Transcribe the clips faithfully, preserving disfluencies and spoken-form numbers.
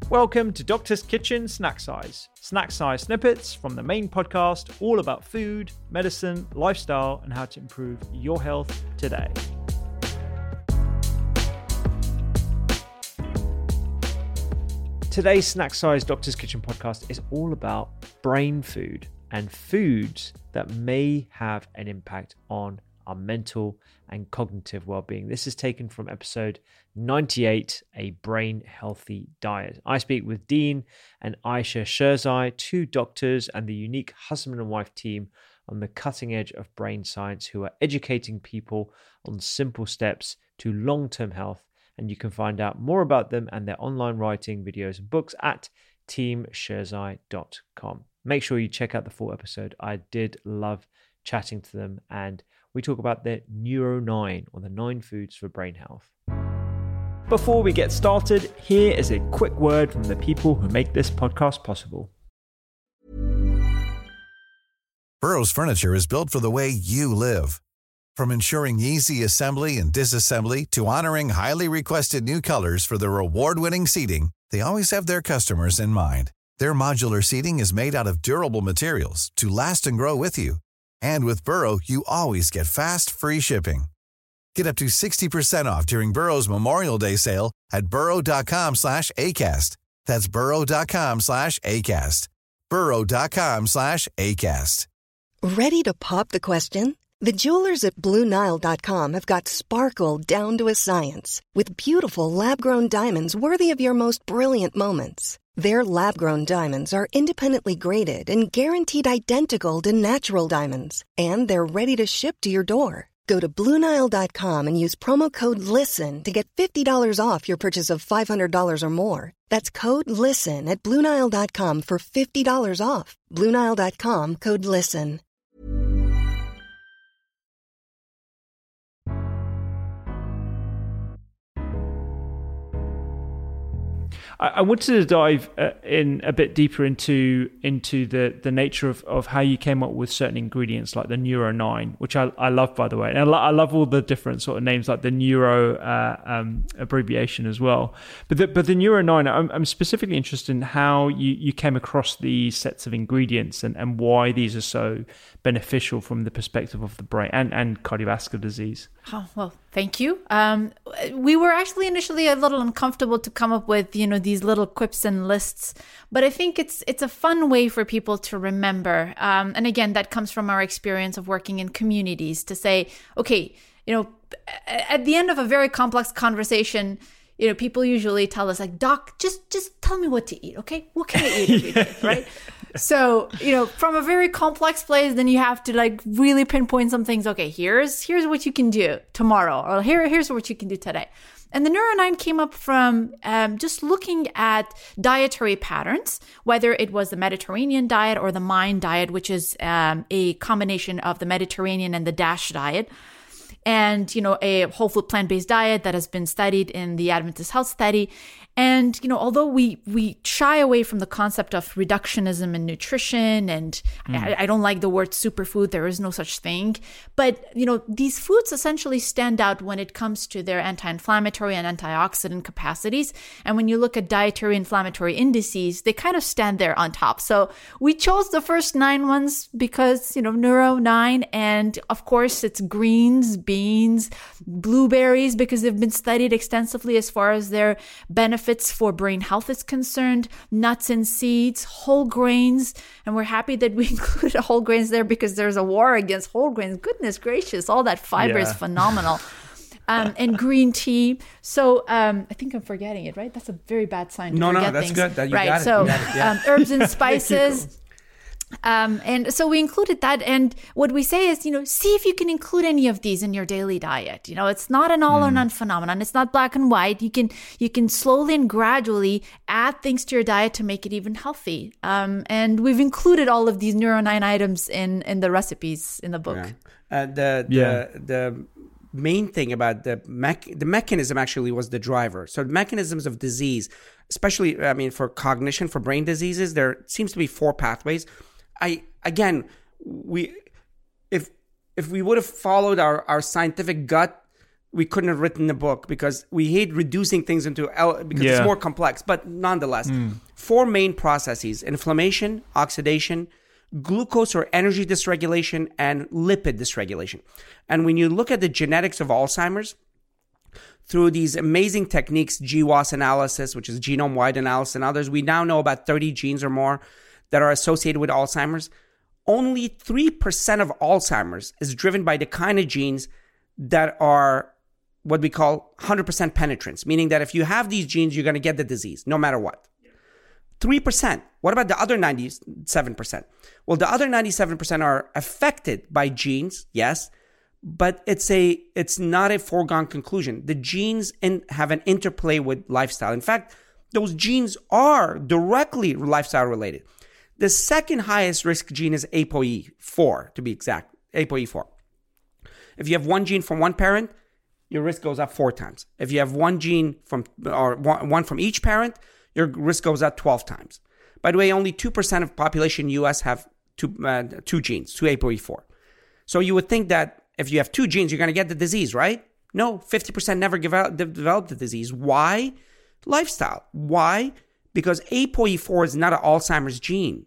Welcome to Doctor's Kitchen Snack Size. Snack size snippets from the main podcast, all about food, medicine, lifestyle, and how to improve your health today. Today's Snack Size Doctor's Kitchen podcast is all about brain food and foods that may have an impact on our mental and cognitive well-being. This is taken from episode ninety-eight, A Brain Healthy Diet. I speak with Dean and Ayesha Sherzai, two doctors and the unique husband and wife team on the cutting edge of brain science who are educating people on simple steps to long-term health. And you can find out more about them and their online writing, videos, and books at team sherzai dot com. Make sure you check out the full episode. I did love chatting to them, and we talk about their Neuro nine, or the nine foods for brain health. Before we get started, here is a quick word from the people who make this podcast possible. Burrow's furniture is built for the way you live. From ensuring easy assembly and disassembly to honoring highly requested new colors for their award-winning seating, they always have their customers in mind. Their modular seating is made out of durable materials to last and grow with you. And with Burrow, you always get fast, free shipping. Get up to sixty percent off during Burrow's Memorial Day sale at burrow.com slash ACAST. That's burrow.com slash ACAST. burrow.com slash ACAST. Ready to pop the question? The jewelers at Blue Nile dot com have got sparkle down to a science with beautiful lab-grown diamonds worthy of your most brilliant moments. Their lab-grown diamonds are independently graded and guaranteed identical to natural diamonds, and they're ready to ship to your door. Go to Blue Nile dot com and use promo code LISTEN to get fifty dollars off your purchase of five hundred dollars or more. That's code LISTEN at Blue Nile dot com for fifty dollars off. Blue Nile dot com, code LISTEN. I wanted to dive uh, in a bit deeper into into the, the nature of, of how you came up with certain ingredients like the Neuro nine, which I, I love, by the way. And I, lo- I love all the different sort of names like the Neuro uh, um, abbreviation as well. But the, but the Neuro nine, I'm, I'm specifically interested in how you, you came across these sets of ingredients and, and why these are so beneficial from the perspective of the brain and, and cardiovascular disease. Oh, well, thank you. Um, we were actually initially a little uncomfortable to come up with, you know, these little quips and lists, but I think it's it's a fun way for people to remember. Um, and again, that comes from our experience of working in communities to say, okay, you know, at the end of a very complex conversation, you know, people usually tell us like, doc, just just tell me what to eat, okay? What can I eat every day, right? So, you know, from a very complex place, then you have to like really pinpoint some things. Okay, here's here's what you can do tomorrow, or here here's what you can do today. And the Neuro nine came up from um, just looking at dietary patterns, whether it was the Mediterranean diet or the MIND diet, which is um, a combination of the Mediterranean and the DASH diet. And, you know, a whole food plant-based diet that has been studied in the Adventist Health Study. And, you know, although we we shy away from the concept of reductionism in nutrition, and mm. I, I don't like the word superfood, there is no such thing. But, you know, these foods essentially stand out when it comes to their anti-inflammatory and antioxidant capacities. And when you look at dietary inflammatory indices, they kind of stand there on top. So we chose the first nine ones because, you know, Neuro nine, and of course it's greens, beans, blueberries, because they've been studied extensively as far as their benefits for brain health is concerned, nuts and seeds, whole grains, and we're happy that we included whole grains there because there's a war against whole grains. Goodness gracious, all that fiber yeah. is phenomenal. Um, and green tea. So um, I think I'm forgetting it, right? That's a very bad sign to no, forget no, that's things. good. That you right. got it. So You got it. Yeah. um, herbs and spices. Um, and so we included that. And what we say is, you know, see if you can include any of these in your daily diet. You know, it's not an all or none phenomenon. It's not black and white. You can, you can slowly and gradually add things to your diet to make it even healthy. Um, and we've included all of these Neuro nine items in, in the recipes in the book. Yeah. Uh, the, the, yeah. the main thing about the mech- the mechanism actually was the driver. So the mechanisms of disease, especially, I mean, for cognition, for brain diseases, there seems to be four pathways. I again, we if if we would have followed our, our scientific gut, we couldn't have written the book because we hate reducing things into, L because Yeah. it's more complex. But nonetheless, four main processes: inflammation, oxidation, glucose or energy dysregulation, and lipid dysregulation. And when you look at the genetics of Alzheimer's, through these amazing techniques, G W A S analysis, which is genome-wide analysis, and others, we now know about thirty genes or more that are associated with Alzheimer's. Only three percent of Alzheimer's is driven by the kind of genes that are what we call one hundred percent penetrance, meaning that if you have these genes, you're going to get the disease, no matter what. three percent. What about the other ninety-seven percent? Well, the other ninety-seven percent are affected by genes, yes, but it's a it's not a foregone conclusion. The genes in, have an interplay with lifestyle. In fact, those genes are directly lifestyle related. The second highest risk gene is A P O E four, to be exact, A P O E four. If you have one gene from one parent, your risk goes up four times. If you have one gene from or one, one from each parent, your risk goes up twelve times. By the way, only two percent of population in the U S have two, uh, two genes, two A P O E four. So you would think that if you have two genes, you're going to get the disease, right? No, fifty percent never develop, develop the disease. Why? Lifestyle. Why? Because A P O E four is not an Alzheimer's gene.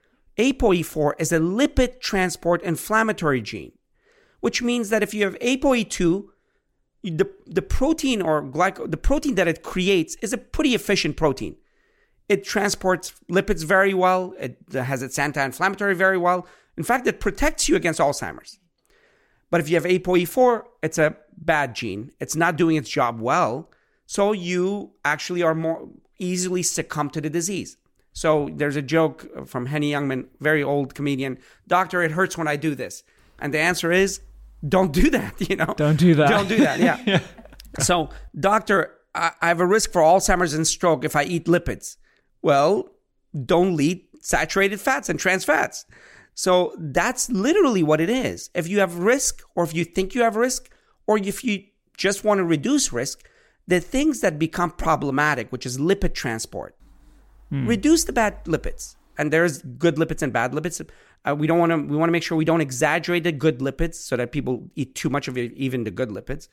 A P O E four is a lipid transport inflammatory gene, which means that if you have A P O E two, the, the protein or glyco, the protein that it creates is a pretty efficient protein. It transports lipids very well. It has its anti-inflammatory very well. In fact, it protects you against Alzheimer's. But if you have A P O E four, it's a bad gene. It's not doing its job well. So you actually are more easily succumb to the disease. So there's a joke from Henny Youngman, very old comedian. Doctor, it hurts when I do this. And the answer is, don't do that, you know. Don't do that. Don't do that, yeah. yeah. So, doctor, I, I have a risk for Alzheimer's and stroke if I eat lipids. Well, don't eat saturated fats and trans fats. So that's literally what it is. If you have risk, or if you think you have risk, or if you just want to reduce risk, the things that become problematic, which is lipid transport, mm. reduce the bad lipids. And there's good lipids and bad lipids. Uh, we don't want to. We want to make sure we don't exaggerate the good lipids so that people eat too much of it, even the good lipids.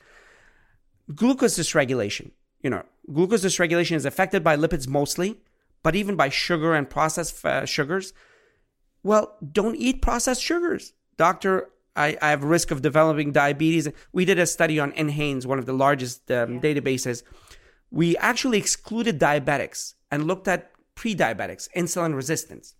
Glucose dysregulation. You know, glucose dysregulation is affected by lipids mostly, but even by sugar and processed uh, sugars. Well, don't eat processed sugars. Doctor, I, I have a risk of developing diabetes. We did a study on NHANES, one of the largest um, yeah. databases. We actually excluded diabetics and looked at pre-diabetics, insulin resistance.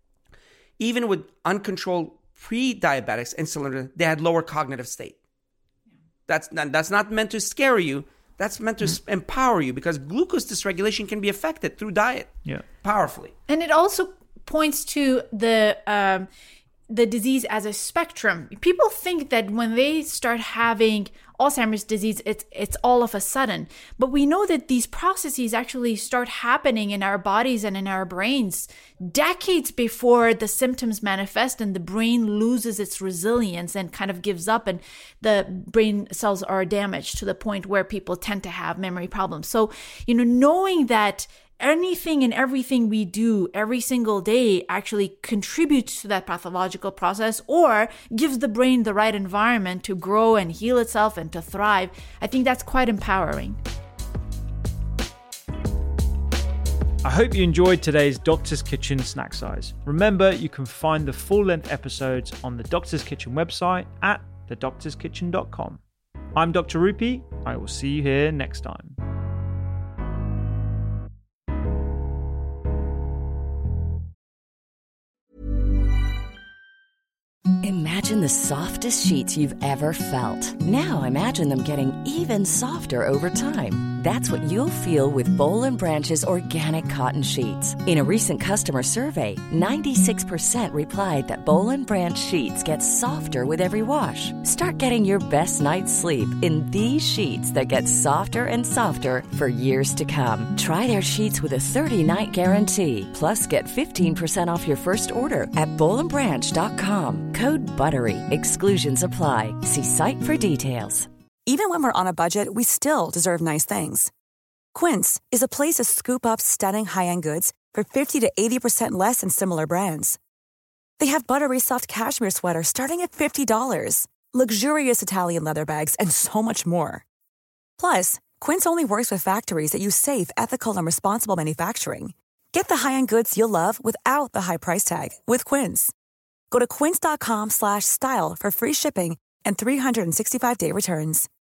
Even with uncontrolled pre-diabetics, insulin, they had lower cognitive state. That's, that's not meant to scare you. That's meant to mm-hmm. empower you, because glucose dysregulation can be affected through diet yeah. powerfully. And it also points to the um, the disease as a spectrum. People think that when they start having Alzheimer's disease, it's it's all of a sudden. But we know that these processes actually start happening in our bodies and in our brains decades before the symptoms manifest, and the brain loses its resilience and kind of gives up, and the brain cells are damaged to the point where people tend to have memory problems. So, you know, knowing that anything and everything we do every single day actually contributes to that pathological process or gives the brain the right environment to grow and heal itself and to thrive, I think that's quite empowering. I hope you enjoyed today's Doctor's Kitchen Snack Size. Remember, you can find the full-length episodes on the Doctor's Kitchen website at the doctors kitchen dot com. I'm Doctor Rupy. I will see you here next time. Imagine the softest sheets you've ever felt. Now imagine them getting even softer over time. That's what you'll feel with Boll and Branch's organic cotton sheets. In a recent customer survey, ninety-six percent replied that Boll and Branch sheets get softer with every wash. Start getting your best night's sleep in these sheets that get softer and softer for years to come. Try their sheets with a thirty-night guarantee. Plus, get fifteen percent off your first order at boll and branch dot com. Code BUTTERY. Exclusions apply. See site for details. Even when we're on a budget, we still deserve nice things. Quince is a place to scoop up stunning high-end goods for fifty to eighty percent less than similar brands. They have buttery soft cashmere sweaters starting at fifty dollars, luxurious Italian leather bags, and so much more. Plus, Quince only works with factories that use safe, ethical, and responsible manufacturing. Get the high-end goods you'll love without the high price tag with Quince. Go to quince.com slash style for free shipping and three sixty-five day returns.